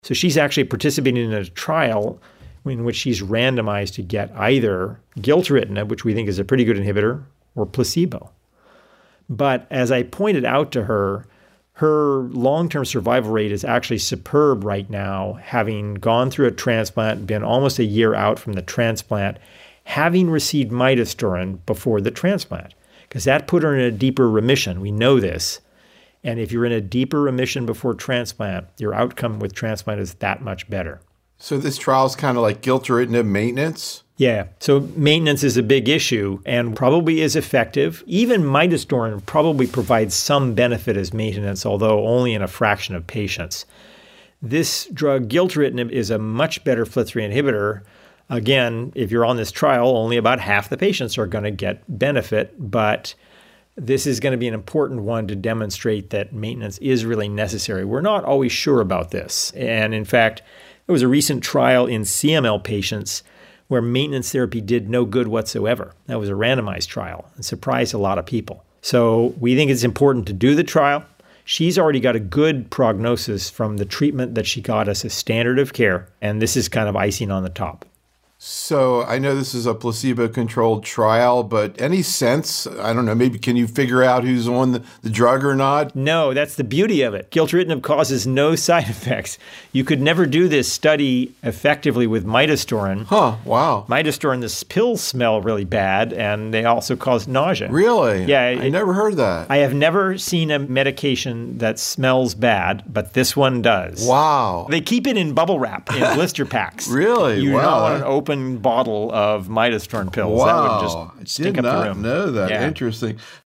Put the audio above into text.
So she's actually participating in a trial in which she's randomized to get either gilteritinib, which we think is a pretty good inhibitor, or placebo. But as I pointed out to her, her long-term survival rate is actually superb right now, having gone through a transplant, been almost a year out from the transplant, having received midostaurin before the transplant, because that put her in a deeper remission. We know this. And if you're in a deeper remission before transplant, your outcome with transplant is that much better. So this trial is kind of like gilteritinib maintenance? Yeah. So maintenance is a big issue and probably is effective. Even midostaurin probably provides some benefit as maintenance, although only in a fraction of patients. This drug, gilteritinib, is a much better FLT3 inhibitor. Again, if you're on this trial, only about half the patients are going to get benefit, but this is going to be an important one to demonstrate that maintenance is really necessary. We're not always sure about this. And in fact, there was a recent trial in CML patients where maintenance therapy did no good whatsoever. That was a randomized trial and surprised a lot of people. So we think it's important to do the trial. She's already got a good prognosis from the treatment that she got as a standard of care, and this is kind of icing on the top. So I know this is a placebo-controlled trial, but any sense, I don't know, maybe can you figure out who's on the drug or not? No, that's the beauty of it. Gilteritinib causes no side effects. You could never do this study effectively with midostaurin. Huh, wow. Midostaurin, the pills smell really bad, and they also cause nausea. Really? Yeah. I never heard that. I have never seen a medication that smells bad, but this one does. Wow. They keep it in bubble wrap in blister packs. Really? You wow. know, an open bottle of midostaurin pills. Wow. That would just stink up the room. Did not know that. Yeah. Interesting.